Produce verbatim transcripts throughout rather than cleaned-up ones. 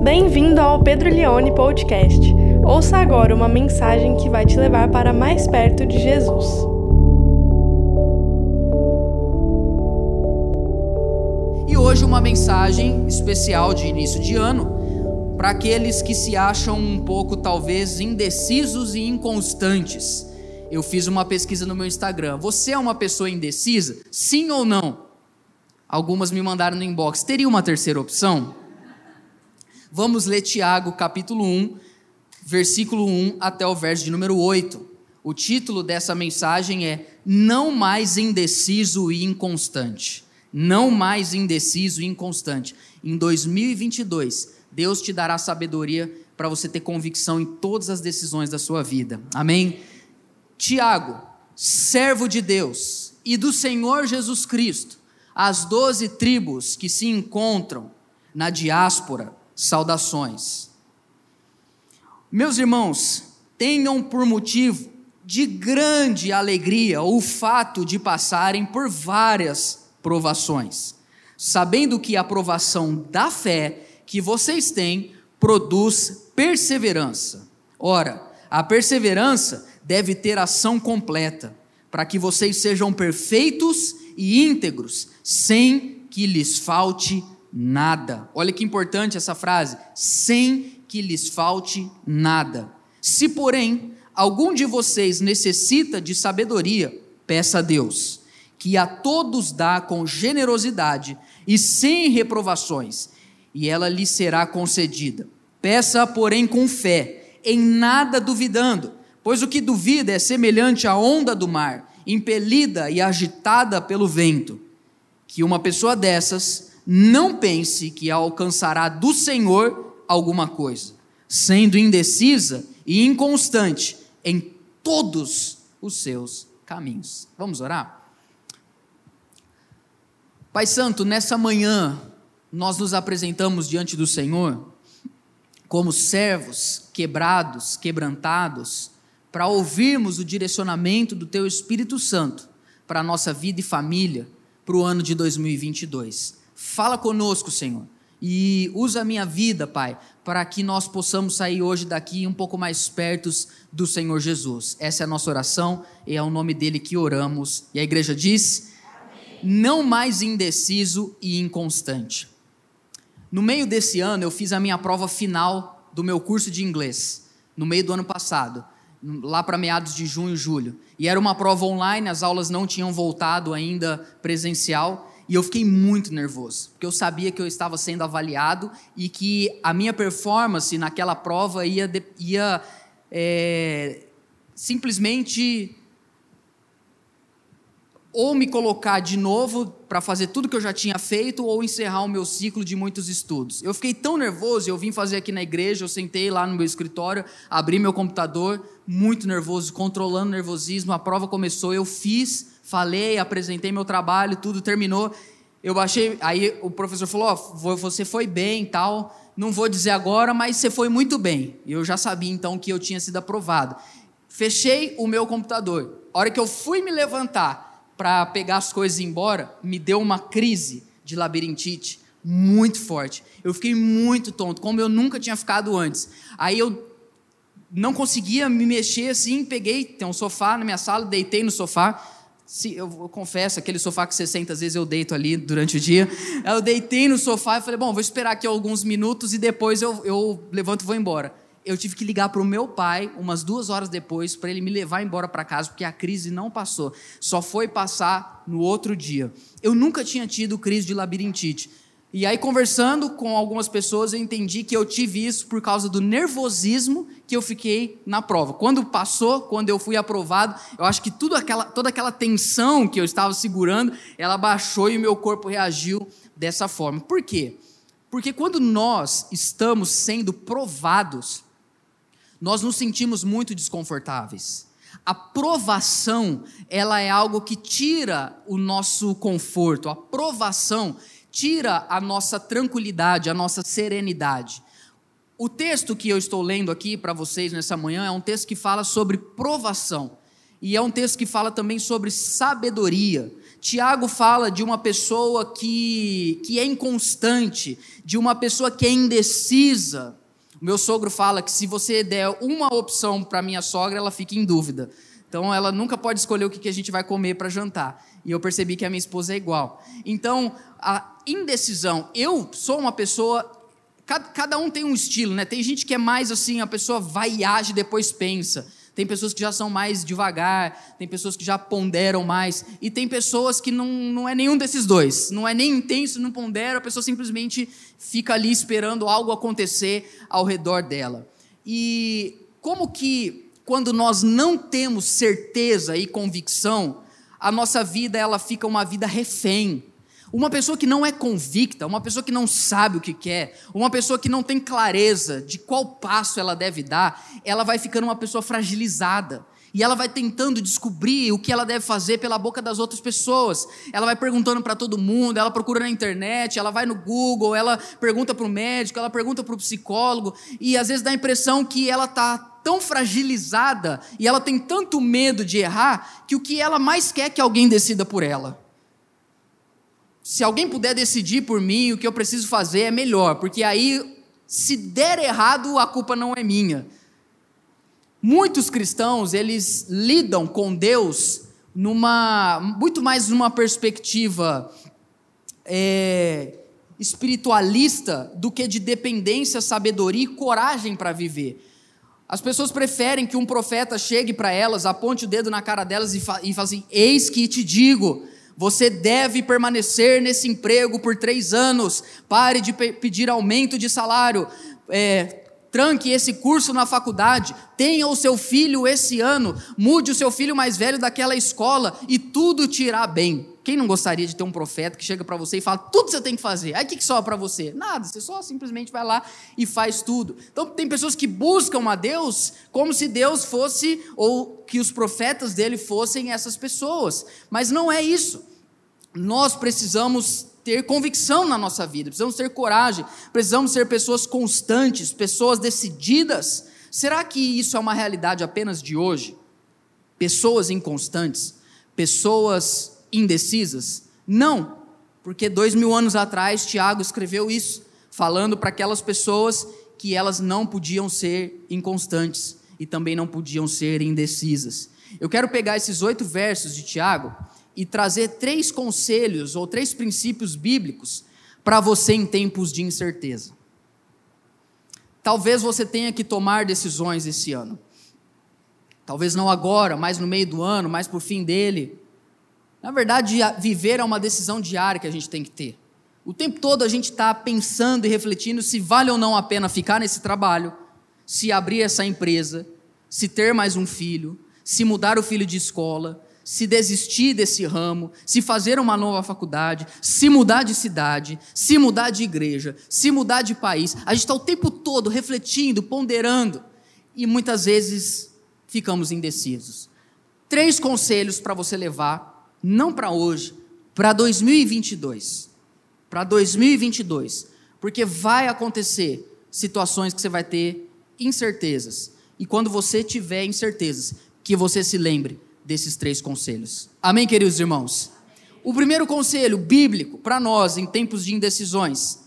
Bem-vindo ao Pedro Leone Podcast. Ouça agora uma mensagem que vai te levar para mais perto de Jesus. E hoje uma mensagem especial de início de ano para aqueles que se acham um pouco talvez indecisos e inconstantes. Eu fiz uma pesquisa no meu Instagram. Você é uma pessoa indecisa? Sim ou não? Algumas me mandaram no inbox. Teria uma terceira opção? Vamos ler Tiago capítulo um, versículo um até o verso de número oito. O título dessa mensagem é Não mais indeciso e inconstante. Não mais indeciso e inconstante. Em dois mil e vinte e dois, Deus te dará sabedoria para você ter convicção em todas as decisões da sua vida. Amém? Tiago, servo de Deus e do Senhor Jesus Cristo, as doze tribos que se encontram na diáspora, saudações. Meus irmãos, tenham por motivo de grande alegria o fato de passarem por várias provações, sabendo que a provação da fé que vocês têm produz perseverança. Ora, a perseverança deve ter ação completa, para que vocês sejam perfeitos e íntegros, sem que lhes falte nada. Olha que importante essa frase, sem que lhes falte nada. Se, porém, algum de vocês necessita de sabedoria, peça a Deus, que a todos dá com generosidade e sem reprovações, e ela lhe será concedida. Peça, porém, com fé, em nada duvidando, pois o que duvida é semelhante à onda do mar, impelida e agitada pelo vento. Que uma pessoa dessas não pense que alcançará do Senhor alguma coisa, sendo indecisa e inconstante em todos os seus caminhos. Vamos orar? Pai Santo, nessa manhã nós nos apresentamos diante do Senhor como servos quebrados, quebrantados, para ouvirmos o direcionamento do Teu Espírito Santo para a nossa vida e família para o ano de dois mil e vinte e dois. Fala conosco, Senhor, e usa a minha vida, Pai, para que nós possamos sair hoje daqui um pouco mais perto do Senhor Jesus. Essa é a nossa oração e é o nome dele que oramos. E a igreja diz: Amém. Não mais indeciso e inconstante. No meio desse ano, eu fiz a minha prova final do meu curso de inglês, no meio do ano passado, lá para meados de junho, julho. E era uma prova online, as aulas não tinham voltado ainda presencial, e eu fiquei muito nervoso, porque eu sabia que eu estava sendo avaliado e que a minha performance naquela prova ia, ia é, simplesmente ou me colocar de novo para fazer tudo que eu já tinha feito, ou encerrar o meu ciclo de muitos estudos. Eu fiquei tão nervoso, eu vim fazer aqui na igreja, eu sentei lá no meu escritório, abri meu computador, muito nervoso, controlando o nervosismo, a prova começou, eu fiz, falei, apresentei meu trabalho, tudo terminou, eu baixei, aí o professor falou, oh, você foi bem e tal, não vou dizer agora, mas você foi muito bem. Eu já sabia então que eu tinha sido aprovado. Fechei o meu computador, a hora que eu fui me levantar para pegar as coisas e ir embora, me deu uma crise de labirintite muito forte. Eu fiquei muito tonto, como eu nunca tinha ficado antes. Aí eu não conseguia me mexer assim, peguei, tem um sofá na minha sala, deitei no sofá. Se, eu, eu confesso, aquele sofá que você senta, às vezes eu deito ali durante o dia. Eu deitei no sofá e falei, bom, vou esperar aqui alguns minutos e depois eu, eu levanto e vou embora. Eu tive que ligar para o meu pai umas duas horas depois para ele me levar embora para casa, porque a crise não passou, só foi passar no outro dia. Eu nunca tinha tido crise de labirintite, e aí conversando com algumas pessoas eu entendi que eu tive isso por causa do nervosismo que eu fiquei na prova. Quando passou, quando eu fui aprovado, eu acho que tudo aquela, toda aquela tensão que eu estava segurando, ela baixou e o meu corpo reagiu dessa forma. Por quê? Porque quando nós estamos sendo provados, nós nos sentimos muito desconfortáveis. A provação, ela é algo que tira o nosso conforto. A provação tira a nossa tranquilidade, a nossa serenidade. O texto que eu estou lendo aqui para vocês nessa manhã é um texto que fala sobre provação. E é um texto que fala também sobre sabedoria. Tiago fala de uma pessoa que, que é inconstante, de uma pessoa que é indecisa. O meu sogro fala que se você der uma opção para minha sogra, ela fica em dúvida. Então, ela nunca pode escolher o que a gente vai comer para jantar. E eu percebi que a minha esposa é igual. Então, a indecisão. Eu sou uma pessoa... Cada, cada um tem um estilo, né? Tem gente que é mais assim, a pessoa vai e age e depois pensa. Tem pessoas que já são mais devagar, tem pessoas que já ponderam mais, e tem pessoas que não, não é nenhum desses dois, não é nem intenso, não pondera, a pessoa simplesmente fica ali esperando algo acontecer ao redor dela. E como que, quando nós não temos certeza e convicção, a nossa vida ela fica uma vida refém. Uma pessoa que não é convicta, uma pessoa que não sabe o que quer, uma pessoa que não tem clareza de qual passo ela deve dar, ela vai ficando uma pessoa fragilizada. E ela vai tentando descobrir o que ela deve fazer pela boca das outras pessoas. Ela vai perguntando para todo mundo, ela procura na internet, ela vai no Google, ela pergunta para o médico, ela pergunta para o psicólogo, e às vezes dá a impressão que ela está tão fragilizada, e ela tem tanto medo de errar, que o que ela mais quer é que alguém decida por ela. Se alguém puder decidir por mim o que eu preciso fazer, é melhor, porque aí, se der errado, a culpa não é minha. Muitos cristãos, eles lidam com Deus numa, muito mais numa perspectiva é, espiritualista do que de dependência, sabedoria e coragem para viver. As pessoas preferem que um profeta chegue para elas, aponte o dedo na cara delas e, fa- e fale assim: eis que te digo, você deve permanecer nesse emprego por três anos, pare de pe- pedir aumento de salário, é, tranque esse curso na faculdade, tenha o seu filho esse ano, mude o seu filho mais velho daquela escola e tudo te irá bem. Quem não gostaria de ter um profeta que chega para você e fala tudo que você tem que fazer? Aí o que, que sobra para você? Nada, você só simplesmente vai lá e faz tudo. Então tem pessoas que buscam a Deus como se Deus fosse, ou que os profetas dele fossem essas pessoas, mas não é isso. Nós precisamos ter convicção na nossa vida, precisamos ter coragem, precisamos ser pessoas constantes, pessoas decididas. Será que isso é uma realidade apenas de hoje? Pessoas inconstantes, pessoas indecisas? Não, porque dois mil anos atrás Tiago escreveu isso, falando para aquelas pessoas que elas não podiam ser inconstantes e também não podiam ser indecisas. Eu quero pegar esses oito versos de Tiago e trazer três conselhos ou três princípios bíblicos para você em tempos de incerteza. Talvez você tenha que tomar decisões esse ano. Talvez não agora, mas no meio do ano, mais para o fim dele. Na verdade, viver é uma decisão diária que a gente tem que ter. O tempo todo a gente está pensando e refletindo se vale ou não a pena ficar nesse trabalho, se abrir essa empresa, se ter mais um filho, se mudar o filho de escola, se desistir desse ramo, se fazer uma nova faculdade, se mudar de cidade, se mudar de igreja, se mudar de país. A gente está o tempo todo refletindo, ponderando, e muitas vezes ficamos indecisos. Três conselhos para você levar, não para hoje, para dois mil e vinte e dois. Para dois mil e vinte e dois. Porque vai acontecer situações que você vai ter incertezas. E quando você tiver incertezas, que você se lembre desses três conselhos. Amém, queridos irmãos? O primeiro conselho bíblico para nós em tempos de indecisões: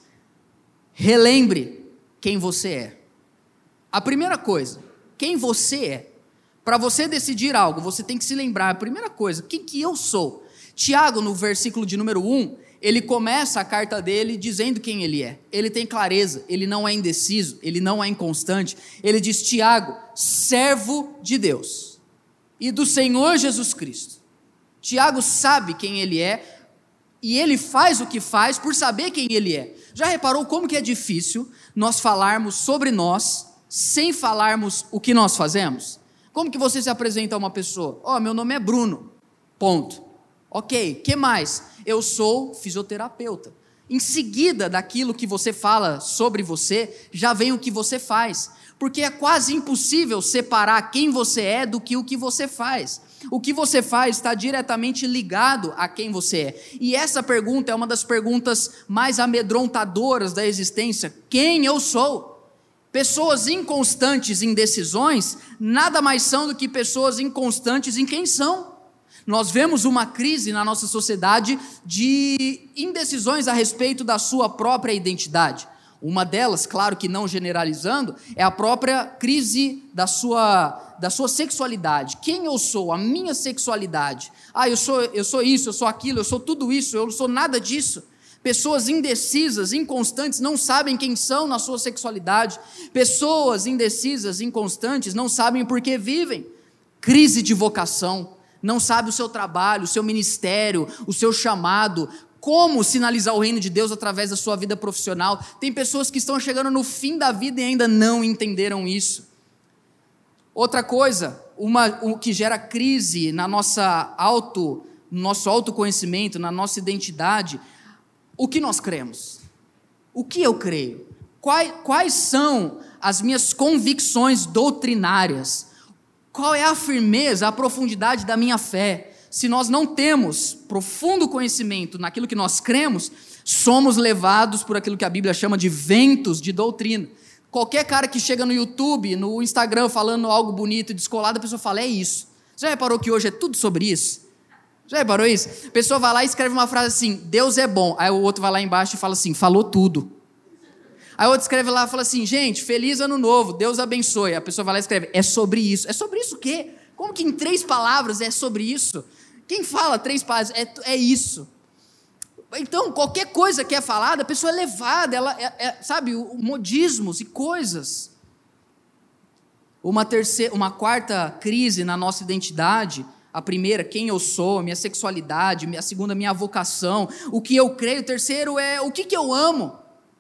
relembre quem você é. A primeira coisa, quem você é. Para você decidir algo, você tem que se lembrar, a primeira coisa, quem que eu sou? Tiago, no versículo de número um, ele começa a carta dele dizendo quem ele é. Ele tem clareza, ele não é indeciso, ele não é inconstante. Ele diz: Tiago, servo de Deus e do Senhor Jesus Cristo. Tiago sabe quem ele é, e ele faz o que faz por saber quem ele é. Já reparou como que é difícil nós falarmos sobre nós, sem falarmos o que nós fazemos? Como que você se apresenta a uma pessoa? Ó, oh, meu nome é Bruno, ponto. Ok, que mais? Eu sou fisioterapeuta. Em seguida daquilo que você fala sobre você, já vem o que você faz. Porque é quase impossível separar quem você é do que o que você faz. O que você faz está diretamente ligado a quem você é. E essa pergunta é uma das perguntas mais amedrontadoras da existência. Quem eu sou? Pessoas inconstantes em decisões nada mais são do que pessoas inconstantes em quem são. Nós vemos uma crise na nossa sociedade de indecisões a respeito da sua própria identidade. Uma delas, claro que não generalizando, é a própria crise da sua, da sua sexualidade. Quem eu sou? A minha sexualidade. Ah, eu sou, eu sou isso, eu sou aquilo, eu sou tudo isso, eu não sou nada disso. Pessoas indecisas, inconstantes, não sabem quem são na sua sexualidade. Pessoas indecisas, inconstantes, não sabem por que vivem. Crise de vocação, não sabe o seu trabalho, o seu ministério, o seu chamado, como sinalizar o reino de Deus através da sua vida profissional. Tem pessoas que estão chegando no fim da vida e ainda não entenderam isso. Outra coisa, uma, o que gera crise na nossa auto, no nosso autoconhecimento, na nossa identidade, o que nós cremos? O que eu creio? Quais, quais são as minhas convicções doutrinárias? Qual é a firmeza, a profundidade da minha fé? Se nós não temos profundo conhecimento naquilo que nós cremos, somos levados por aquilo que a Bíblia chama de ventos de doutrina. Qualquer cara que chega no YouTube, no Instagram, falando algo bonito e descolado, a pessoa fala, é isso. Você já reparou que hoje é tudo sobre isso? Já reparou isso? A pessoa vai lá e escreve uma frase assim, Deus é bom. Aí o outro vai lá embaixo e fala assim, falou tudo. Aí o outro escreve lá e fala assim, gente, feliz ano novo, Deus abençoe. A pessoa vai lá e escreve, é sobre isso. É sobre isso o quê? Como que em três palavras é sobre isso? Quem fala três palavras é, é isso. Então, qualquer coisa que é falada, a pessoa é levada, ela é, é, sabe, modismos e coisas. Uma, terceira, uma quarta crise na nossa identidade, a primeira, quem eu sou, minha sexualidade, a segunda, minha vocação, o que eu creio, o terceiro é o que, que eu amo,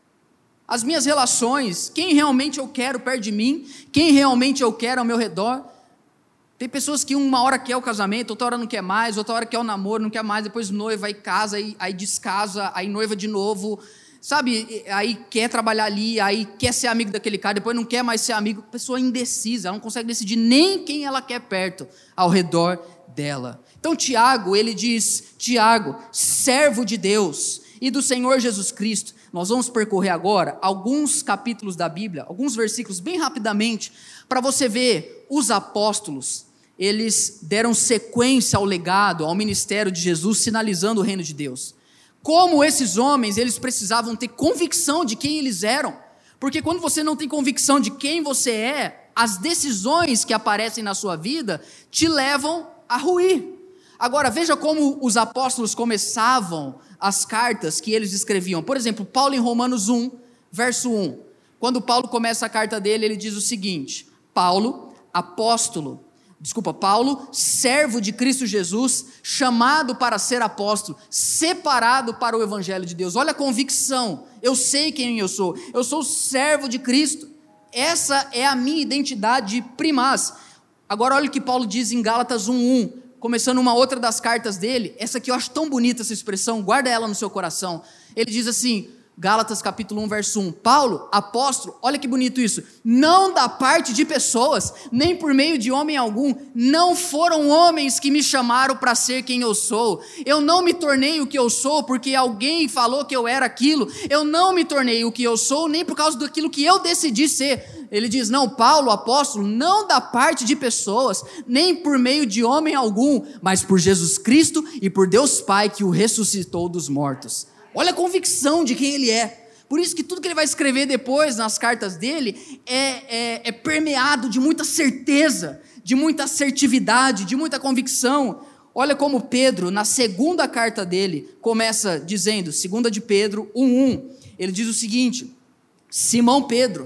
as minhas relações, quem realmente eu quero perto de mim, quem realmente eu quero ao meu redor. Tem pessoas que uma hora quer o casamento, outra hora não quer mais, outra hora quer o namoro, não quer mais, depois noiva, aí casa, aí, aí descasa, aí noiva de novo, sabe, aí quer trabalhar ali, aí quer ser amigo daquele cara, depois não quer mais ser amigo. Pessoa indecisa, ela não consegue decidir nem quem ela quer perto, ao redor dela. Então Tiago, ele diz, Tiago, servo de Deus e do Senhor Jesus Cristo. Nós vamos percorrer agora alguns capítulos da Bíblia, alguns versículos bem rapidamente, para você ver os apóstolos. Eles deram sequência ao legado, ao ministério de Jesus, sinalizando o reino de Deus. Como esses homens, eles precisavam ter convicção de quem eles eram, porque quando você não tem convicção de quem você é, as decisões que aparecem na sua vida te levam a ruir. Agora, veja como os apóstolos começavam as cartas que eles escreviam. Por exemplo, Paulo em Romanos um, verso um. Quando Paulo começa a carta dele, ele diz o seguinte, Paulo, apóstolo, desculpa, Paulo, servo de Cristo Jesus, chamado para ser apóstolo, separado para o evangelho de Deus. Olha a convicção, eu sei quem eu sou, eu sou servo de Cristo, essa é a minha identidade primaz. Agora olha o que Paulo diz em Gálatas um, um, começando uma outra das cartas dele, essa aqui eu acho tão bonita essa expressão, guarda ela no seu coração. Ele diz assim, Gálatas capítulo um, verso um, Paulo, apóstolo, olha que bonito isso, não da parte de pessoas, nem por meio de homem algum, não foram homens que me chamaram para ser quem eu sou, eu não me tornei o que eu sou porque alguém falou que eu era aquilo, eu não me tornei o que eu sou nem por causa daquilo que eu decidi ser. Ele diz, não, Paulo, apóstolo, não da parte de pessoas, nem por meio de homem algum, mas por Jesus Cristo e por Deus Pai que o ressuscitou dos mortos. Olha a convicção de quem ele é. Por isso que tudo que ele vai escrever depois nas cartas dele é, é, é permeado de muita certeza, de muita assertividade, de muita convicção. Olha como Pedro, na segunda carta dele, começa dizendo, segunda de Pedro um, um, ele diz o seguinte, Simão Pedro,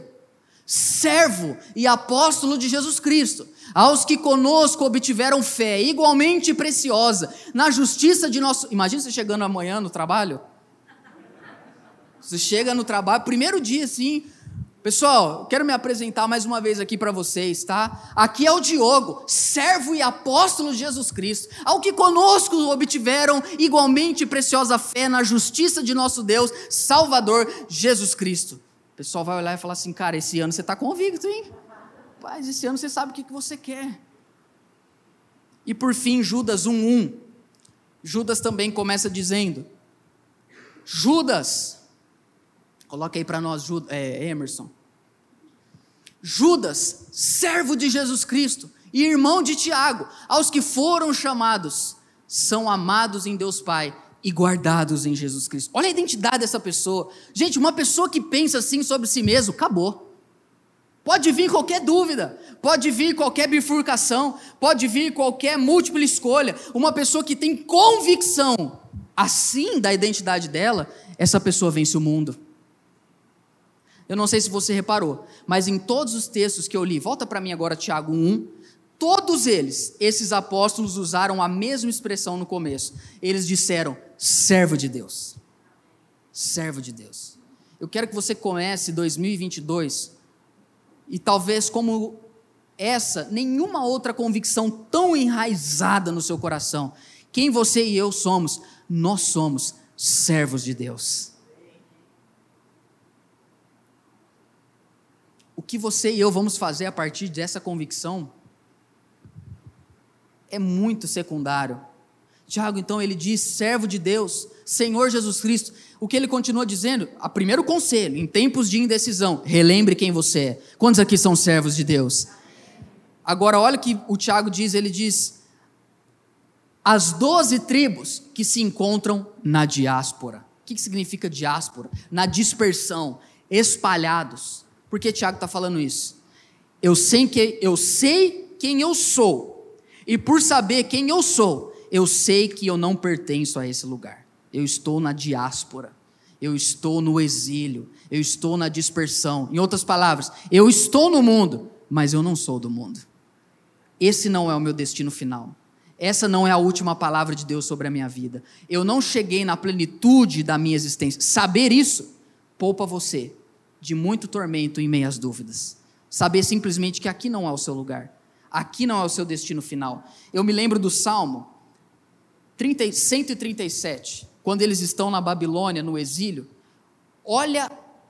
servo e apóstolo de Jesus Cristo, aos que conosco obtiveram fé igualmente preciosa, na justiça de nosso... Imagina você chegando amanhã no trabalho, você chega no trabalho, primeiro dia assim, pessoal, eu quero me apresentar mais uma vez aqui para vocês, tá? Aqui é o Diogo, servo e apóstolo de Jesus Cristo, ao que conosco obtiveram igualmente preciosa fé na justiça de nosso Deus, Salvador Jesus Cristo. O pessoal vai olhar e falar assim, cara, esse ano você está convicto, hein? Mas esse ano você sabe o que você quer. E por fim, Judas um, um. Judas também começa dizendo, Judas, coloca aí para nós, é, Emerson. Judas, servo de Jesus Cristo e irmão de Tiago, aos que foram chamados, são amados em Deus Pai e guardados em Jesus Cristo. Olha a identidade dessa pessoa. Gente, uma pessoa que pensa assim sobre si mesmo, acabou. Pode vir qualquer dúvida, pode vir qualquer bifurcação, pode vir qualquer múltipla escolha. Uma pessoa que tem convicção assim da identidade dela, essa pessoa vence o mundo. Eu não sei se você reparou, mas em todos os textos que eu li, volta para mim agora Tiago um, todos eles, esses apóstolos usaram a mesma expressão no começo. Eles disseram, servo de Deus. Servo de Deus. Eu quero que você comece dois mil e vinte e dois, e talvez como essa, nenhuma outra convicção tão enraizada no seu coração. Quem você e eu somos? Nós somos servos de Deus. O que você e eu vamos fazer a partir dessa convicção é muito secundário. Tiago, então, ele diz, servo de Deus, Senhor Jesus Cristo. O que ele continua dizendo? A primeiro conselho, em tempos de indecisão, relembre quem você é. Quantos aqui são servos de Deus? Agora, olha o que o Tiago diz, ele diz, as doze tribos que se encontram na diáspora. O que significa diáspora? Na dispersão, espalhados. Por que Tiago está falando isso? Eu sei, que, eu sei quem eu sou, e por saber quem eu sou, eu sei que eu não pertenço a esse lugar. Eu estou na diáspora, eu estou no exílio, eu estou na dispersão. Em outras palavras, eu estou no mundo, mas eu não sou do mundo. Esse não é o meu destino final. Essa não é a última palavra de Deus sobre a minha vida. Eu não cheguei na plenitude da minha existência. Saber isso poupa você de muito tormento em meio às dúvidas. Saber simplesmente que aqui não é o seu lugar. Aqui não é o seu destino final. Eu me lembro do Salmo cento e trinta e sete, quando eles estão na Babilônia, no exílio. Olha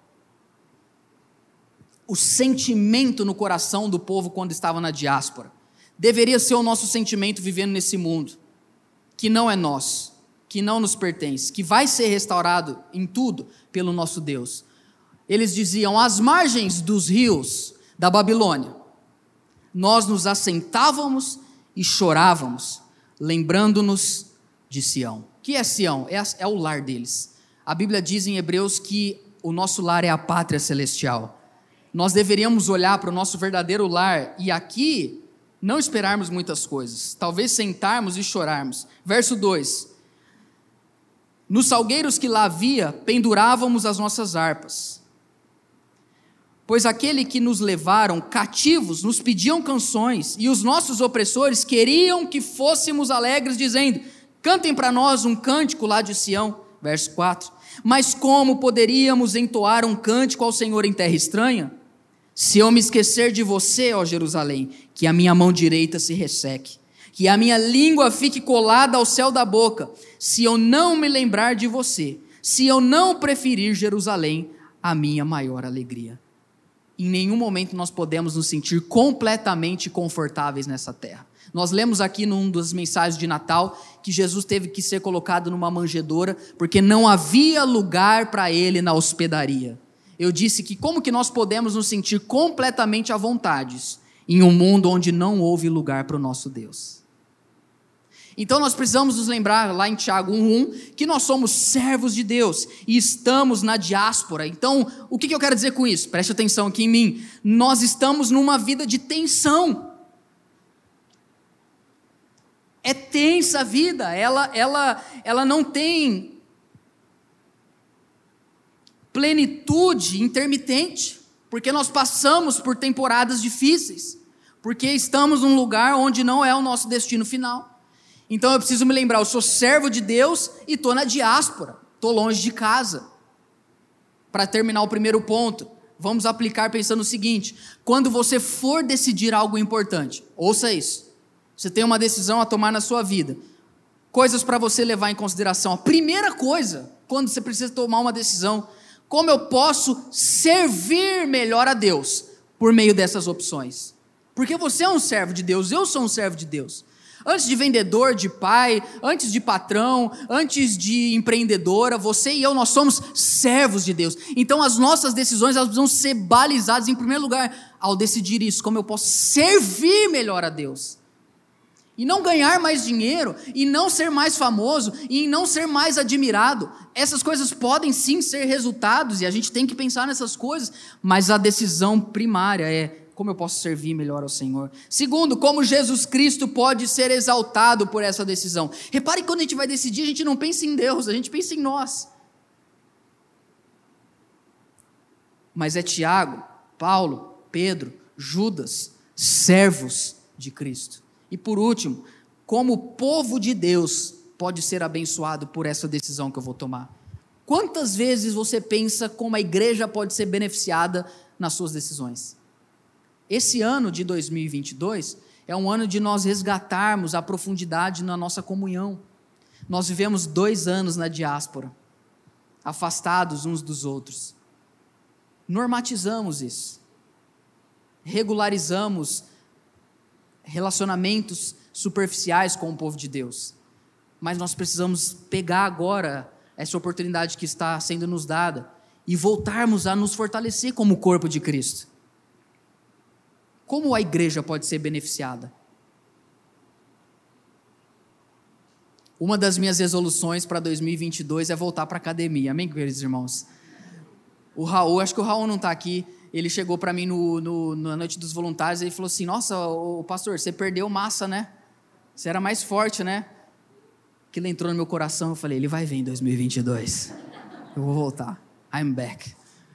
o sentimento no coração do povo quando estava na diáspora. Deveria ser o nosso sentimento vivendo nesse mundo, que não é nosso, que não nos pertence, que vai ser restaurado em tudo pelo nosso Deus. Eles diziam, às margens dos rios da Babilônia, nós nos assentávamos e chorávamos, lembrando-nos de Sião. O que é Sião? É, a, é o lar deles. A Bíblia diz em Hebreus que o nosso lar é a pátria celestial. Nós deveríamos olhar para o nosso verdadeiro lar e aqui não esperarmos muitas coisas, talvez sentarmos e chorarmos. Verso dois, nos salgueiros que lá havia, pendurávamos as nossas harpas, pois aquele que nos levaram cativos nos pediam canções, e os nossos opressores queriam que fôssemos alegres, dizendo, cantem para nós um cântico lá de Sião. Verso quatro, mas como poderíamos entoar um cântico ao Senhor em terra estranha? Se eu me esquecer de você, ó Jerusalém, que a minha mão direita se resseque, que a minha língua fique colada ao céu da boca, se eu não me lembrar de você, se eu não preferir Jerusalém, a minha maior alegria. Em nenhum momento nós podemos nos sentir completamente confortáveis nessa terra. Nós lemos aqui num das mensagens de Natal que Jesus teve que ser colocado numa manjedoura porque não havia lugar para ele na hospedaria. Eu disse que como que nós podemos nos sentir completamente à vontade em um mundo onde não houve lugar para o nosso Deus? Então nós precisamos nos lembrar lá em Tiago um, um, que nós somos servos de Deus e estamos na diáspora. Então, o que eu quero dizer com isso? Preste atenção aqui em mim. Nós estamos numa vida de tensão. É tensa a vida, ela, ela, ela não tem plenitude intermitente, porque nós passamos por temporadas difíceis, porque estamos num lugar onde não é o nosso destino final. Então eu preciso me lembrar, eu sou servo de Deus e estou na diáspora, estou longe de casa. Para terminar o primeiro ponto, vamos aplicar pensando o seguinte, quando você for decidir algo importante, ouça isso, você tem uma decisão a tomar na sua vida, coisas para você levar em consideração. A primeira coisa, quando você precisa tomar uma decisão, como eu posso servir melhor a Deus por meio dessas opções? Porque você é um servo de Deus, eu sou um servo de Deus. Antes de vendedor, de pai, antes de patrão, antes de empreendedora, você e eu, nós somos servos de Deus. Então as nossas decisões, elas precisam ser balizadas em primeiro lugar, ao decidir isso, como eu posso servir melhor a Deus. e não ganhar mais dinheiro, e não ser mais famoso, e não ser mais admirado. Essas coisas podem sim ser resultados, e a gente tem que pensar nessas coisas, mas a decisão primária é como eu posso servir melhor ao Senhor. Segundo, como Jesus Cristo pode ser exaltado por essa decisão. Repare que quando a gente vai decidir, a gente não pensa em Deus, a gente pensa em nós. Mas é Tiago, Paulo, Pedro, Judas, servos de Cristo. E por último, como o povo de Deus pode ser abençoado por essa decisão que eu vou tomar. Quantas vezes você pensa como a igreja pode ser beneficiada nas suas decisões? Esse ano de dois mil e vinte e dois é um ano de nós resgatarmos a profundidade na nossa comunhão. Nós vivemos dois anos na diáspora, afastados uns dos outros. Normatizamos isso. Regularizamos relacionamentos superficiais com o povo de Deus. Mas nós precisamos pegar agora essa oportunidade que está sendo nos dada e voltarmos a nos fortalecer como corpo de Cristo. Como a igreja pode ser beneficiada? Uma das minhas resoluções para dois mil e vinte e dois é voltar para a academia. Amém, queridos irmãos? O Raul, acho que o Raul não está aqui, ele chegou para mim no, no, na noite dos voluntários e falou assim, nossa, o pastor, você perdeu massa, né? Você era mais forte, né? Aquilo entrou no meu coração, eu falei, ele vai vir em dois mil e vinte e dois. Eu vou voltar. I'm back.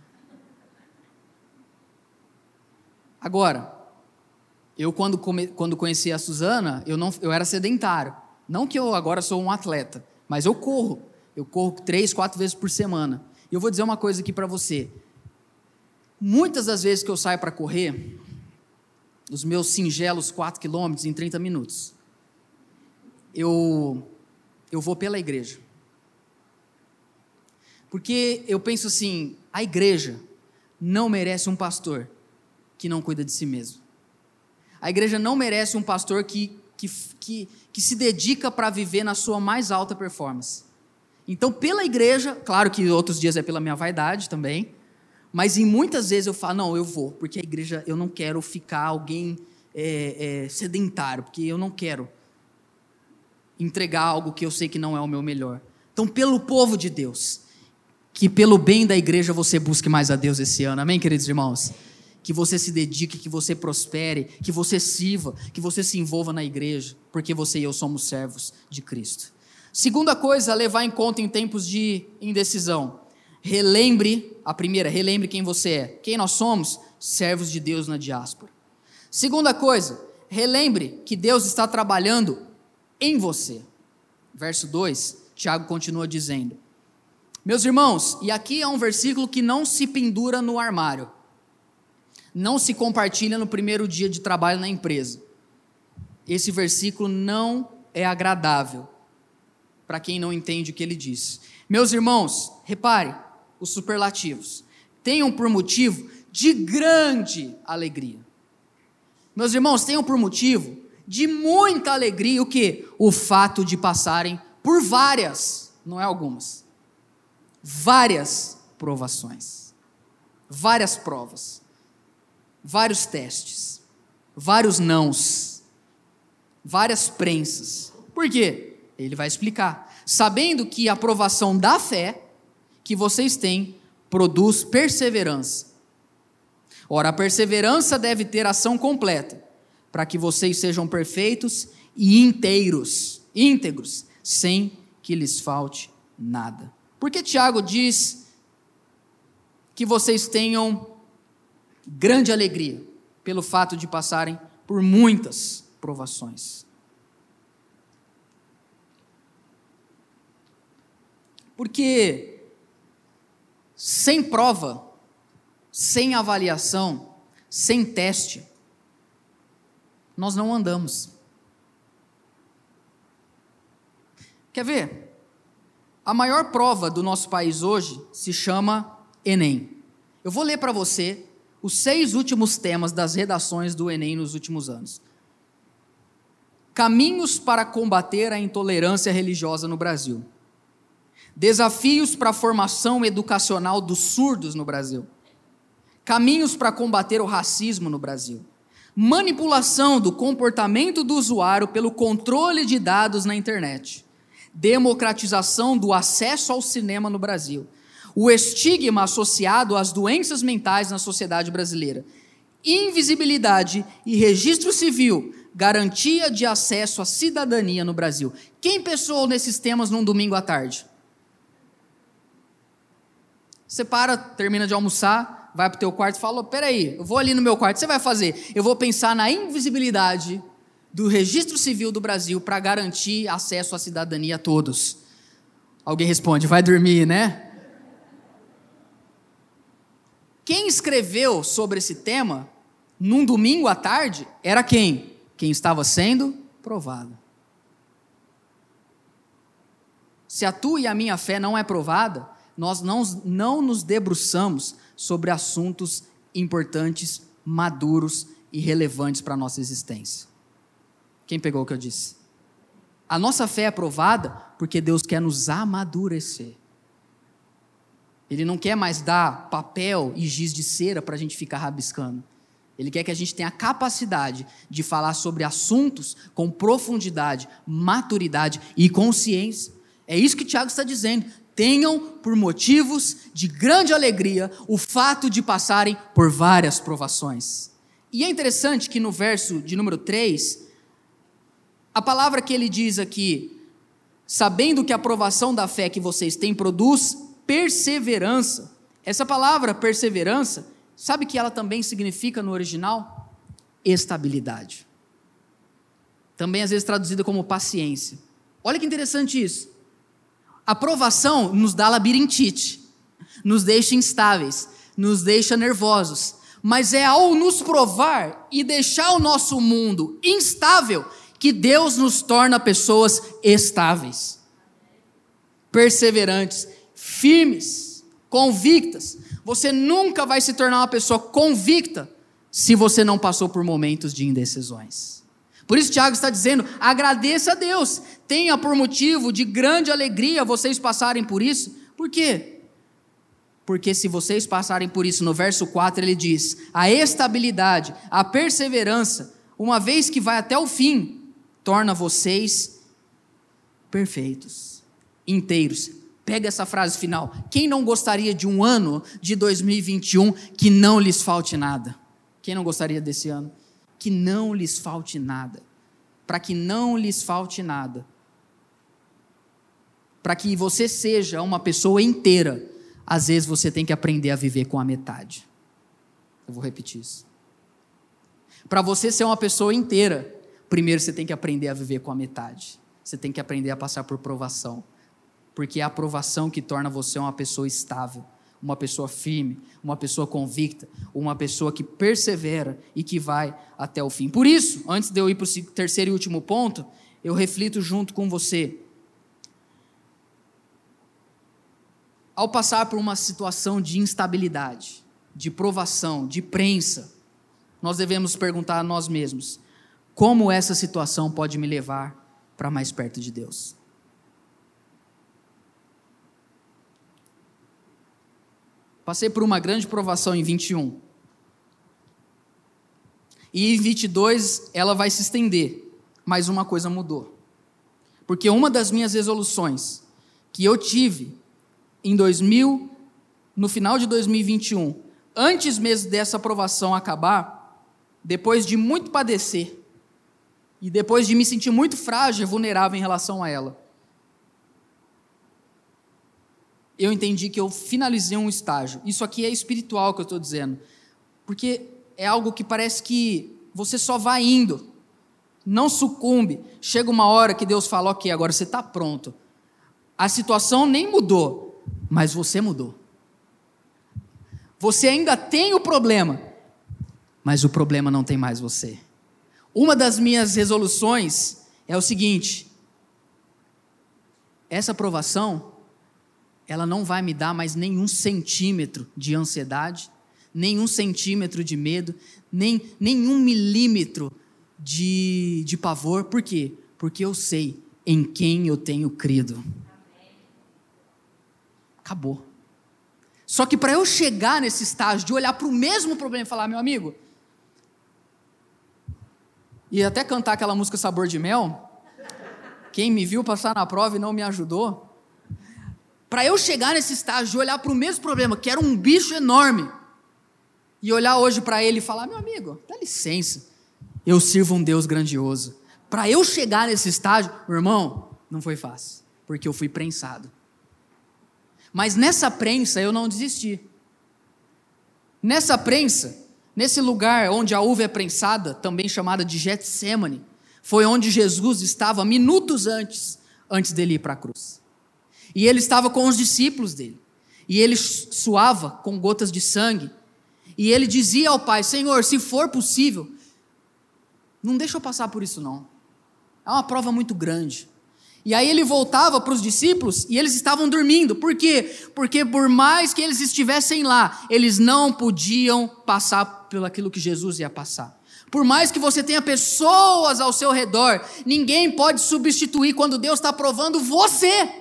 Agora, eu quando, come, quando conheci a Suzana, eu, não, eu era sedentário. Não que eu agora sou um atleta, mas eu corro. Eu corro três, quatro vezes por semana. E eu vou dizer uma coisa aqui para você. Muitas das vezes que eu saio para correr, os meus singelos quatro quilômetros em trinta minutos, eu, eu vou pela igreja. Porque eu penso assim, a igreja não merece um pastor que não cuida de si mesmo. A igreja não merece um pastor que, que, que, que se dedica para viver na sua mais alta performance. Então, pela igreja, claro que outros dias é pela minha vaidade também, mas em muitas vezes eu falo, não, eu vou, porque a igreja, eu não quero ficar alguém é, é, sedentário, porque eu não quero entregar algo que eu sei que não é o meu melhor. Então, pelo povo de Deus, que pelo bem da igreja você busque mais a Deus esse ano, amém, queridos irmãos? Que você se dedique, que você prospere, que você sirva, que você se envolva na igreja, porque você e eu somos servos de Cristo. Segunda coisa a levar em conta em tempos de indecisão, relembre, a primeira, relembre quem você é, quem nós somos, servos de Deus na diáspora. Segunda coisa, relembre que Deus está trabalhando em você. Verso dois, Tiago continua dizendo, meus irmãos, e aqui é um versículo que não se pendura no armário, não se compartilha no primeiro dia de trabalho na empresa. Esse versículo não é agradável para quem não entende o que ele diz. Meus irmãos, repare os superlativos. Tenham por motivo de grande alegria. Meus irmãos, tenham por motivo de muita alegria o quê? O fato de passarem por várias, não é algumas, várias provações, várias provas, vários testes, vários nãos, várias prensas. Por quê? Ele vai explicar. Sabendo que a aprovação da fé que vocês têm produz perseverança. Ora, a perseverança deve ter ação completa, para que vocês sejam perfeitos e inteiros, íntegros, sem que lhes falte nada. Por que Tiago diz que vocês tenham grande alegria pelo fato de passarem por muitas provações? Porque sem prova, sem avaliação, sem teste, nós não andamos. Quer ver? A maior prova do nosso país hoje se chama Enem. Eu vou ler para você os seis últimos temas das redações do Enem nos últimos anos. Caminhos para combater a intolerância religiosa no Brasil. Desafios para a formação educacional dos surdos no Brasil. Caminhos para combater o racismo no Brasil. manipulação do comportamento do usuário pelo controle de dados na internet, democratização do acesso ao cinema no Brasil, o estigma associado às doenças mentais na sociedade brasileira, invisibilidade e registro civil, garantia de acesso à cidadania no Brasil. Quem pensou nesses temas num domingo à tarde? Você para, termina de almoçar, vai para o teu quarto e fala, peraí, eu vou ali no meu quarto, o que você vai fazer? Eu vou pensar na invisibilidade do registro civil do Brasil para garantir acesso à cidadania a todos. Alguém responde, vai dormir, né? Quem escreveu sobre esse tema, num domingo à tarde, era quem? Quem estava sendo provado. Se a tua e a minha fé não é provada, nós não, não nos debruçamos sobre assuntos importantes, maduros e relevantes para a nossa existência. Quem pegou o que eu disse? A nossa fé é provada porque Deus quer nos amadurecer. Ele não quer mais dar papel e giz de cera para a gente ficar rabiscando. Ele quer que a gente tenha a capacidade de falar sobre assuntos com profundidade, maturidade e consciência. É isso que Tiago está dizendo. Tenham por motivos de grande alegria o fato de passarem por várias provações. E é interessante que no verso de número três, a palavra que ele diz aqui, sabendo que a provação da fé que vocês têm produz perseverança. Essa palavra perseverança, sabe que ela também significa no original? Estabilidade. Também às vezes traduzida como paciência. Olha que interessante isso. A provação nos dá labirintite, nos deixa instáveis, nos deixa nervosos. Mas é ao nos provar e deixar o nosso mundo instável que Deus nos torna pessoas estáveis, perseverantes, firmes, convictas. Você nunca vai se tornar uma pessoa convicta se você não passou por momentos de indecisões. Por isso Tiago está dizendo, agradeça a Deus, tenha por motivo de grande alegria vocês passarem por isso. Por quê? Porque se vocês passarem por isso, no verso quatro ele diz, a estabilidade, a perseverança, uma vez que vai até o fim, torna vocês perfeitos, inteiros. Pega essa frase final, quem não gostaria de um ano de dois mil e vinte e um que não lhes falte nada? Quem não gostaria desse ano? Que não lhes falte nada, para que não lhes falte nada, para que você seja uma pessoa inteira, às vezes você tem que aprender a viver com a metade. Eu vou repetir isso. Para você ser uma pessoa inteira, primeiro você tem que aprender a viver com a metade, você tem que aprender a passar por provação, porque é a provação que torna você uma pessoa estável, uma pessoa firme, uma pessoa convicta, uma pessoa que persevera e que vai até o fim. Por isso, antes de eu ir para o terceiro e último ponto, eu reflito junto com você. Ao passar por uma situação de instabilidade, de provação, de prensa, nós devemos perguntar a nós mesmos, como essa situação pode me levar para mais perto de Deus? Passei por uma grande provação em vinte e um. E em vinte e dois ela vai se estender. Mas uma coisa mudou. Porque uma das minhas resoluções que eu tive em dois mil, no final de dois mil e vinte e um, antes mesmo dessa provação acabar, depois de muito padecer, e depois de me sentir muito frágil e vulnerável em relação a ela, eu entendi que eu finalizei um estágio. Isso aqui é espiritual que eu estou dizendo. Porque é algo que parece que você só vai indo. Não sucumbe. Chega uma hora que Deus fala, ok, agora você está pronto. A situação nem mudou, mas você mudou. Você ainda tem o problema, mas o problema não tem mais você. Uma das minhas resoluções é o seguinte, essa provação, ela não vai me dar mais nenhum centímetro de ansiedade, nenhum centímetro de medo, nem nenhum milímetro de, de pavor. Por quê? Porque eu sei em quem eu tenho crido. Acabou. Só que para eu chegar nesse estágio de olhar para o mesmo problema e falar, meu amigo, e até cantar aquela música Sabor de Mel. Quem me viu passar na prova e não me ajudou. Para eu chegar nesse estágio de olhar para o mesmo problema, que era um bicho enorme, e olhar hoje para ele e falar, meu amigo, dá licença, eu sirvo um Deus grandioso. Para eu chegar nesse estágio, meu irmão, não foi fácil, porque eu fui prensado. Mas nessa prensa eu não desisti. Nessa prensa, nesse lugar onde a uva é prensada, também chamada de Getsêmani, foi onde Jesus estava minutos antes, antes dele ir para a cruz. E ele estava com os discípulos dele, e ele suava com gotas de sangue, e ele dizia ao Pai, Senhor, se for possível, não deixa eu passar por isso não, é uma prova muito grande. E aí ele voltava para os discípulos, e eles estavam dormindo, por quê? Porque por mais que eles estivessem lá, eles não podiam passar pelo aquilo que Jesus ia passar. Por mais que você tenha pessoas ao seu redor, ninguém pode substituir quando Deus está provando você.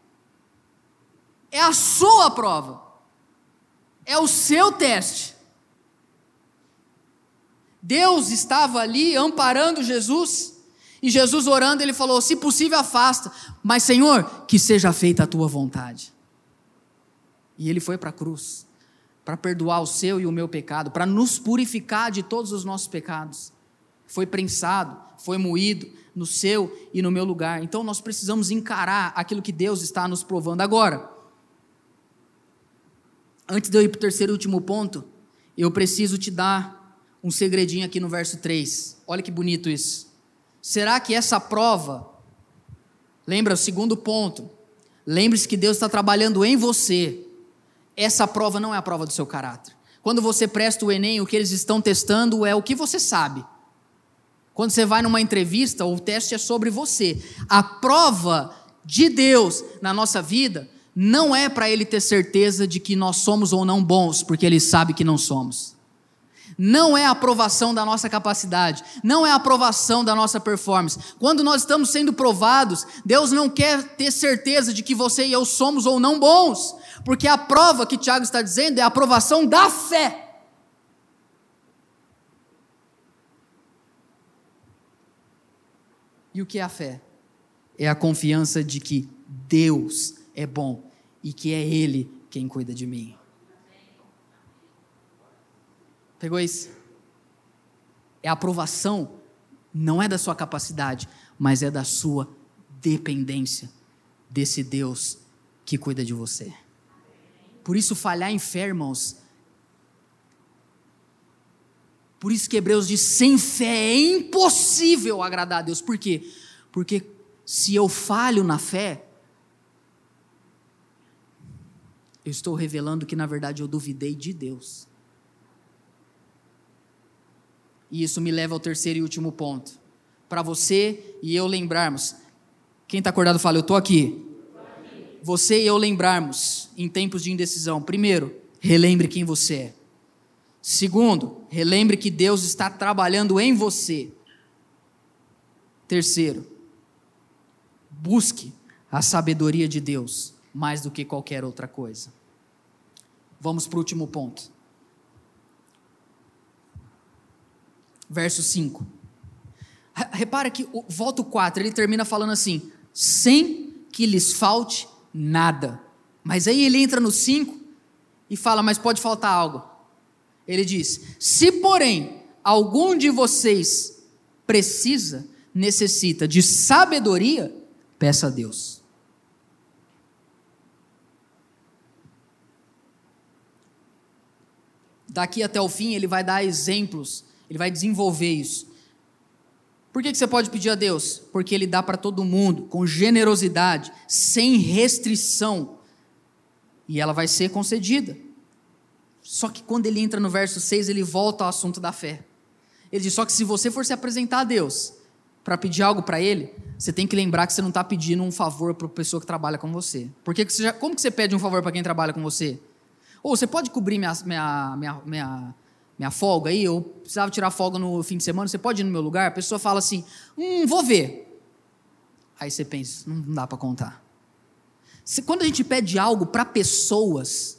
É a sua prova. É o seu teste. Deus estava ali amparando Jesus, e Jesus orando, ele falou, se possível afasta, mas Senhor, que seja feita a tua vontade. E ele foi para a cruz, para perdoar o seu e o meu pecado, para nos purificar de todos os nossos pecados. Foi prensado, foi moído no seu e no meu lugar. Então nós precisamos encarar aquilo que Deus está nos provando. Agora, antes de eu ir para o terceiro e último ponto, eu preciso te dar um segredinho aqui no verso três. Olha que bonito isso. Será que essa prova, lembra o segundo ponto, lembre-se que Deus está trabalhando em você. Essa prova não é a prova do seu caráter. Quando você presta o Enem, o que eles estão testando é o que você sabe. Quando você vai numa entrevista, o teste é sobre você. A prova de Deus na nossa vida não é para Ele ter certeza de que nós somos ou não bons, porque Ele sabe que não somos. Não é a aprovação da nossa capacidade, não é a aprovação da nossa performance. Quando nós estamos sendo provados, Deus não quer ter certeza de que você e eu somos ou não bons, porque a prova que Tiago está dizendo é a aprovação da fé. E o que é a fé? É a confiança de que Deus é bom e que é Ele quem cuida de mim. Pegou isso? É a aprovação, não é da sua capacidade, mas é da sua dependência desse Deus que cuida de você. Por isso falhar em fé, irmãos, por isso que Hebreus diz, sem fé é impossível agradar a Deus. Por quê? Porque se eu falho na fé, eu estou revelando que na verdade eu duvidei de Deus. E isso me leva ao terceiro e último ponto. Para você e eu lembrarmos, quem está acordado fala, eu estou aqui. Você e eu lembrarmos em tempos de indecisão. Primeiro, relembre quem você é. Segundo, relembre que Deus está trabalhando em você. Terceiro, busque a sabedoria de Deus mais do que qualquer outra coisa. Vamos para o último ponto. Verso cinco. Repara que, volta o quatro, ele termina falando assim, sem que lhes falte nada. Mas aí ele entra no cinco e fala, mas pode faltar algo. Ele diz, se porém algum de vocês precisa, necessita de sabedoria, peça a Deus. Daqui até o fim ele vai dar exemplos, ele vai desenvolver isso. Por que que você pode pedir a Deus? Porque Ele dá para todo mundo, com generosidade, sem restrição, e ela vai ser concedida. Só que quando ele entra no verso seis, ele volta ao assunto da fé. Ele diz, só que se você for se apresentar a Deus, para pedir algo para Ele, você tem que lembrar que você não está pedindo um favor para a pessoa que trabalha com você. Porque você já, como que você pede um favor para quem trabalha com você? Ou você pode cobrir minha, minha, minha, minha, minha folga aí? Eu precisava tirar folga no fim de semana, você pode ir no meu lugar? A pessoa fala assim, hum, vou ver. Aí você pensa, não dá para contar. Se, quando a gente pede algo para pessoas,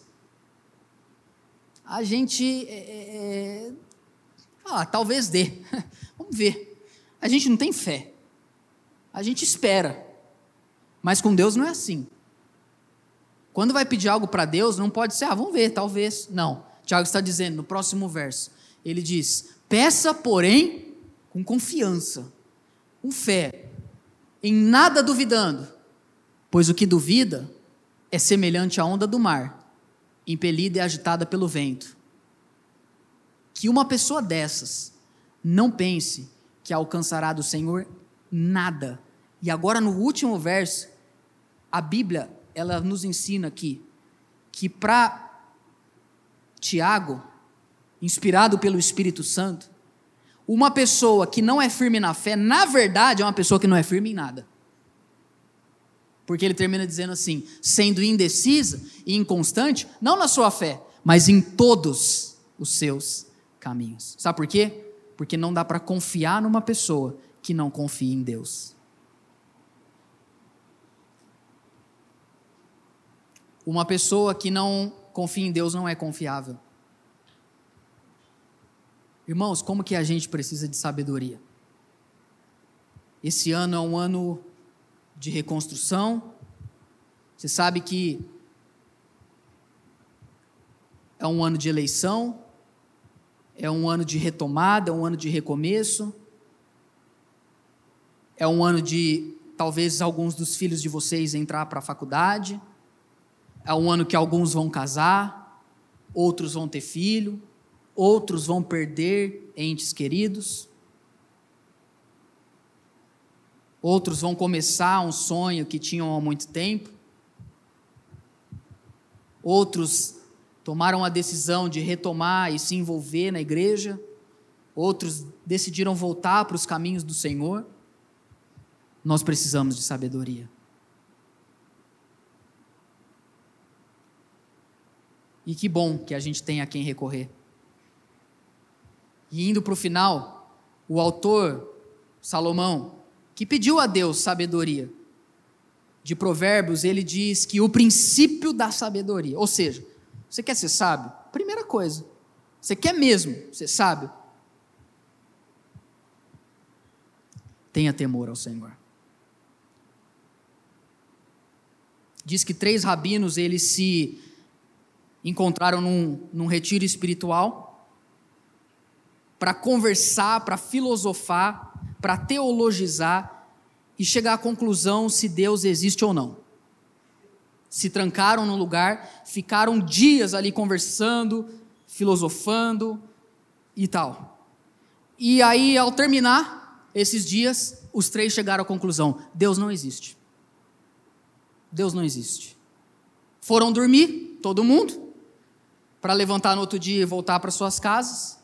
a gente, é, é, ah, talvez dê, vamos ver. A gente não tem fé. A gente espera. Mas com Deus não é assim. Quando vai pedir algo para Deus, não pode ser, ah, vamos ver, talvez. Não. Tiago está dizendo no próximo verso, ele diz, peça, porém, com confiança, com fé, em nada duvidando, pois o que duvida é semelhante à onda do mar, impelida e agitada pelo vento. Que uma pessoa dessas não pense que alcançará do Senhor nada. E agora no último verso, a Bíblia, ela nos ensina aqui, que para Tiago, inspirado pelo Espírito Santo, uma pessoa que não é firme na fé, na verdade é uma pessoa que não é firme em nada. Porque ele termina dizendo assim, sendo indecisa e inconstante, não na sua fé, mas em todos os seus caminhos. Sabe por quê? Porque não dá para confiar numa pessoa que não confia em Deus. Uma pessoa que não confia em Deus não é confiável. Irmãos, como que a gente precisa de sabedoria? Esse ano é um ano de reconstrução. Você sabe que é um ano de eleição, é um ano de retomada, é um ano de recomeço, é um ano de, talvez, alguns dos filhos de vocês entrar para a faculdade, é um ano que alguns vão casar, outros vão ter filho, outros vão perder entes queridos, outros vão começar um sonho que tinham há muito tempo, outros tomaram a decisão de retomar e se envolver na igreja, outros decidiram voltar para os caminhos do Senhor. Nós precisamos de sabedoria. E que bom que a gente tem a quem recorrer. E indo para o final, o autor, Salomão, que pediu a Deus sabedoria, de Provérbios, ele diz que o princípio da sabedoria, ou seja, você quer ser sábio? Primeira coisa, você quer mesmo ser sábio? Tenha temor ao Senhor. Diz que três rabinos, eles se encontraram num, num retiro espiritual para conversar, para filosofar, para teologizar e chegar à conclusão se Deus existe ou não. Se trancaram num lugar, ficaram dias ali conversando, filosofando e tal. E aí, ao terminar esses dias, os três chegaram à conclusão: Deus não existe. Deus não existe. Foram dormir, todo mundo, para levantar no outro dia e voltar para suas casas.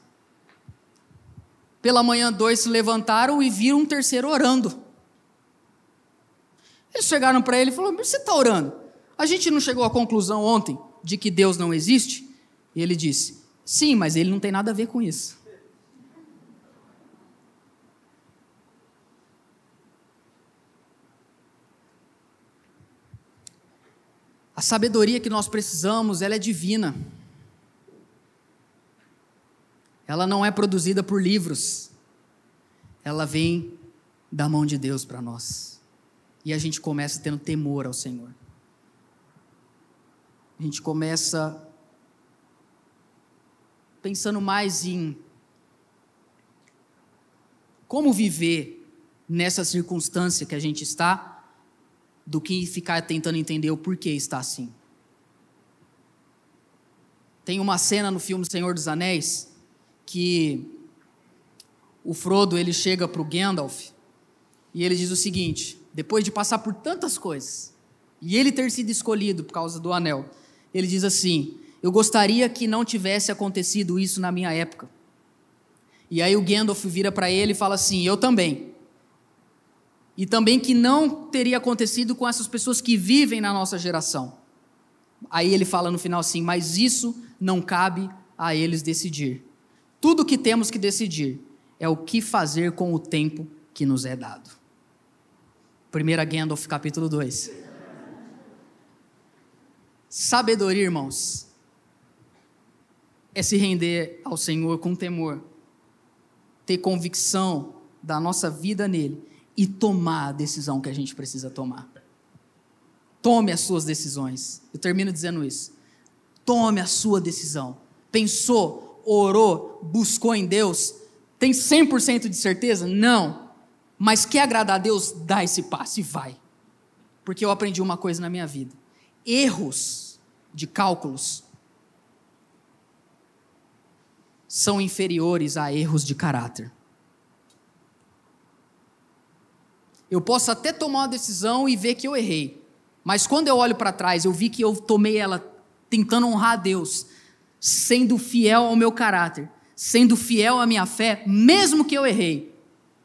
Pela manhã, dois se levantaram e viram um terceiro orando. Eles chegaram para ele e falaram: você está orando? A gente não chegou à conclusão ontem de que Deus não existe? E ele disse: sim, mas ele não tem nada a ver com isso. A sabedoria que nós precisamos, ela é divina. Ela não é produzida por livros. Ela vem da mão de Deus para nós. E a gente começa tendo temor ao Senhor. A gente começa pensando mais em como viver nessa circunstância que a gente está, do que ficar tentando entender o porquê está assim. Tem uma cena no filme Senhor dos Anéis que o Frodo, ele chega para o Gandalf e ele diz o seguinte, depois de passar por tantas coisas e ele ter sido escolhido por causa do anel, ele diz assim: eu gostaria que não tivesse acontecido isso na minha época. E aí o Gandalf vira para ele e fala assim: eu também. E também que não teria acontecido com essas pessoas que vivem na nossa geração. Aí ele fala no final assim: mas isso não cabe a eles decidir. Tudo o que temos que decidir é o que fazer com o tempo que nos é dado. primeira Gandalf, capítulo dois. Sabedoria, irmãos, é se render ao Senhor com temor, ter convicção da nossa vida nele e tomar a decisão que a gente precisa tomar. Tome as suas decisões. Eu termino dizendo isso. Tome a sua decisão. Pensou, orou, buscou em Deus, tem cem por cento de certeza? Não. Mas quer agradar a Deus? Dá esse passo e vai. Porque eu aprendi uma coisa na minha vida. Erros de cálculos são inferiores a erros de caráter. Eu posso até tomar uma decisão e ver que eu errei. Mas quando eu olho para trás, eu vi que eu tomei ela tentando honrar a Deus, sendo fiel ao meu caráter, sendo fiel à minha fé, mesmo que eu errei.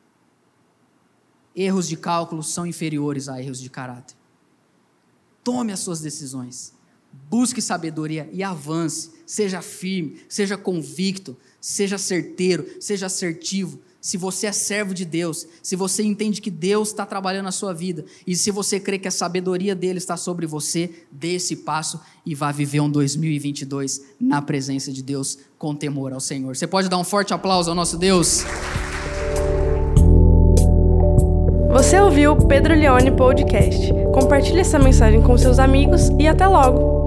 Erros de cálculo são inferiores a erros de caráter. Tome as suas decisões. Busque sabedoria e avance. Seja firme, seja convicto, seja certeiro, seja assertivo. Se você é servo de Deus, se você entende que Deus está trabalhando na sua vida, e se você crê que a sabedoria dele está sobre você, dê esse passo e vá viver um dois mil e vinte e dois na presença de Deus, com temor ao Senhor. Você pode dar um forte aplauso ao nosso Deus? Você ouviu o Pedro Leone Podcast. Compartilhe essa mensagem com seus amigos e até logo!